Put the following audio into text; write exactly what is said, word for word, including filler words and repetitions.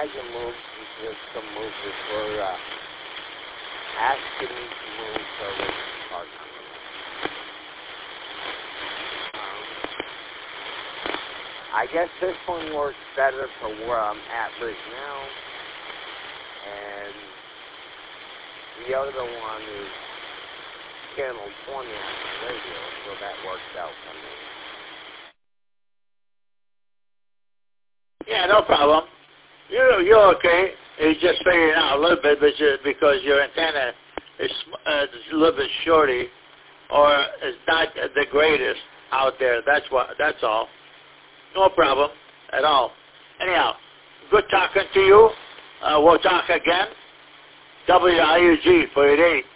Dragon moves and just some moves that we're uh, asking me to move so we can start coming. Um, I guess this one works better for where I'm at right now. And the other one is channel twenty on the radio, so that works out for me. Yeah, no problem. You're, you're okay. It's just figuring out a little bit but you, because your antenna is uh, a little bit shorty or is not the greatest out there. That's what. That's all. No problem at all. Anyhow, good talking to you. Uh, we'll talk again. W I U G four eight eight.